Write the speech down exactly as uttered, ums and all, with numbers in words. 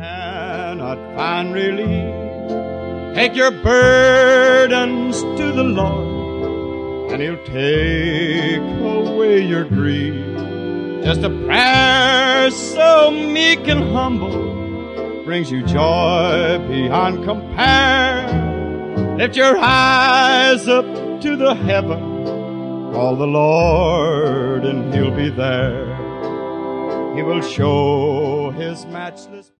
cannot find relief, take your burdens to the Lord, and He'll take away your grief. Just a prayer so meek and humble brings you joy beyond compare. Lift your eyes up to the heaven, call the Lord, and He'll be there. He will show His matchless